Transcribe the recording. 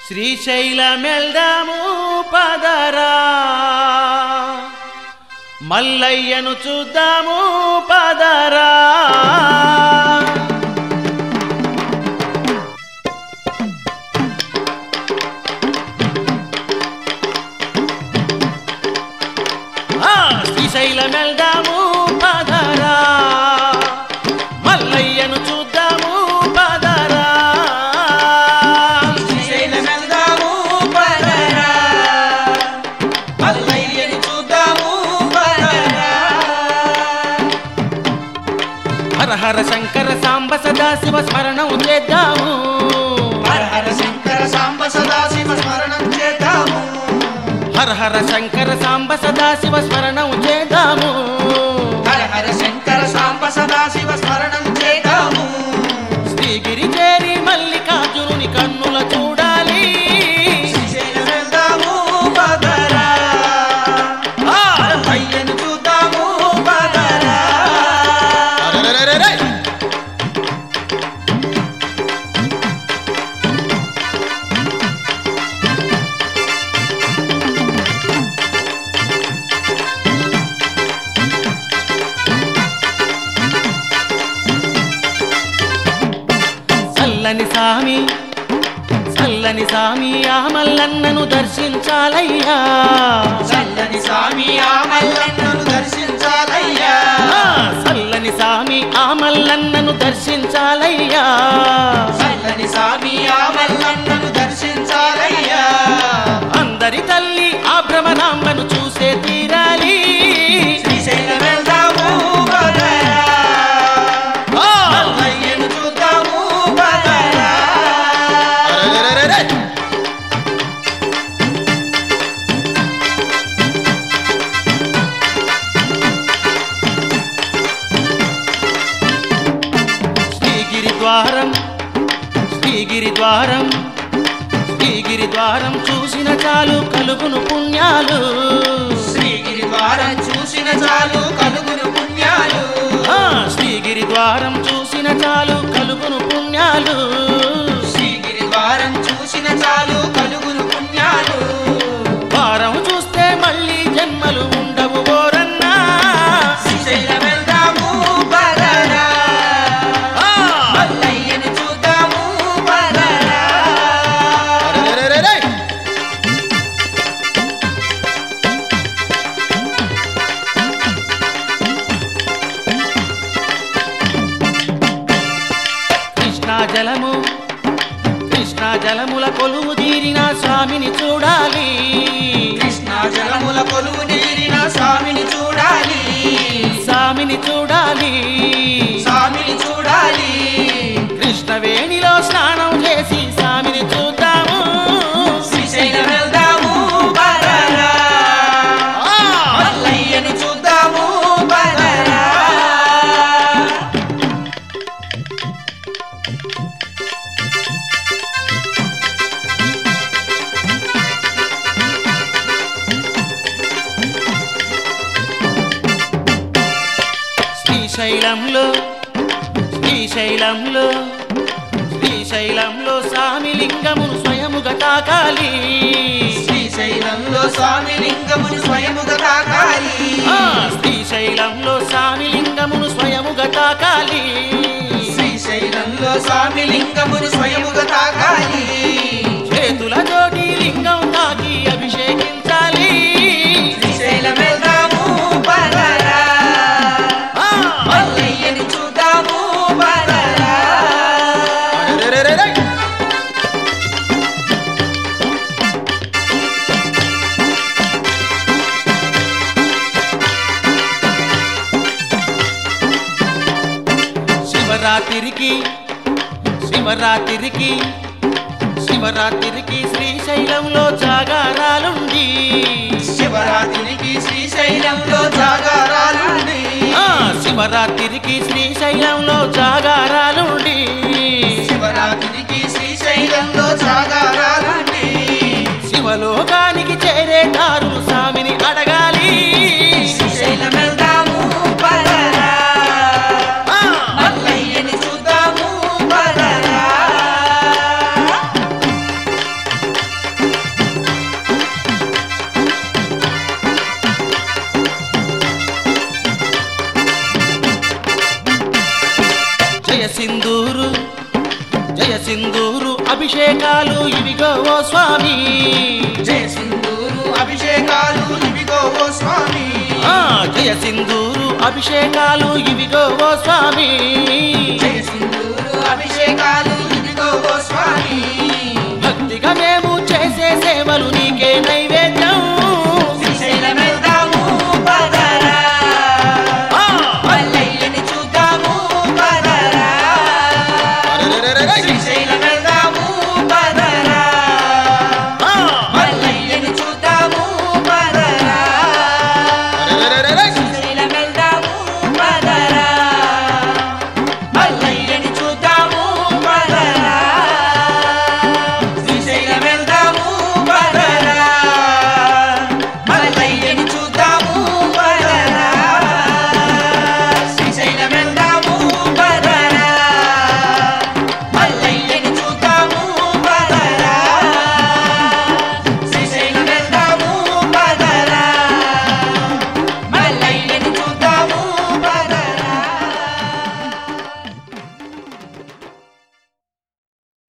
శ్రీశైలమెల్దాము పదరా మల్లయ్యను చూద్దాము పదరా శ్రీశైలమెల్దాము పదరా మల్లయ్యను చూద్దాము పదరా శ్రీశైలమెల్దాము పదరా మల్లయ్యను చూద్దాము పదరా హర హర శంకర సాంబ సదాశివ స్మరణం చేద్దాము హర హర శంకర సాంబ సదాశివ స్మరణం చేద్దాము హర హర శంకర సాంబ సదాశివ స్మరణం చేద్దాము హర హర శంకర సాంబ సదాశివ స్మరణం చేద్దాము శ్రీగిరి చేరి మల్లికార్జునుని కన్నుల చూడాలి శ్రీశైలమెల్దాము పదరా మల్లయ్యను చూద్దాము పదరా చల్లని సామి ఆ మల్లన్నను దర్శించాలయ్యా చల్లని స్వామి ఆ మల్లన్నను దర్శించాలయ్యా చల్లని సామి ఆ మల్లన్నను దర్శించాలయ్యా చల్లని స్వామి ఆ మల్లన్నను దర్శించాలయ్యా అందరి తల్లి ఆ భ్రమరాంబను చూసే తీరాలి శ్రీశైలమెల్దాము పదరా మల్లయ్యను చూద్దాము పదరా శ్రీగిరి ద్వారం చూసిన చాలు కలుగును పుణ్యాలు శ్రీగిరి ద్వారం చూసిన చాలు కలుగును పుణ్యాలు శ్రీగిరి ద్వారం చూసిన చాలు కలుగును పుణ్యాలు శ్రీగిరి ద్వారం చూసిన చాలు కలుగును పుణ్యాలు ద్వారం చూస్తే మళ్ళీ జన్మలు ఉండవు ఓరన్నా శ్రీశైలమెల్దాము పదరా మల్లయ్యను చూద్దాము పదరా కృష్ణా జలముల కొలువు తీరిన స్వామిని చూడాలి కృష్ణా జలముల కొలువు తీరిన స్వామిని చూడాలి స్వామిని చూడాలి స్వామిని చూడాలి కృష్ణవేణిలో స్నానం చేసి స్వామిని చూద్దాము శ్రీశైలమెల్దాము పదరా మల్లయ్యను చూద్దాము పదరా శ్రీశైలంలో స్వామి లింగమును స్వయముగా తాకాలి శ్రీశైలంలో స్వామి లింగమును స్వయముగా తాకాలి శ్రీశైలంలో స్వామి లింగమును స్వయముగా తాకాలి శ్రీశైలంలో స్వామి లింగమును స్వయముగా తాకాలి చేతుల తోటి లింగం తాకి అభిషేకించాలి శ్రీశైలమెల్దాము పదరా మల్లయ్యను చూద్దాము పదరా శివరాత్రికి శ్రీశైలంలో జాగారాలుండి శివరాత్రికి శ్రీశైలంలో జాగారాలుండి శివరాత్రికి శ్రీశైలంలో జాగారాలుండి శివరాత్రికి శ్రీశైలంలో జాగారాలుండి శివలోకానికి చేరేటారు స్వామిని అడగాలి శ్రీశైలమెల్దాము పదరా మల్లయ్యను చూద్దాము పదరా జయ సింధూరు అభిషేకాలు ఇవిగో ఓ స్వామి జయ సింధూరు అభిషేకాలు ఇవిగో ఓ స్వామి జయ సింధూరు అభిషేకాలు ఇవిగో ఓ స్వామి జయ సింధూరు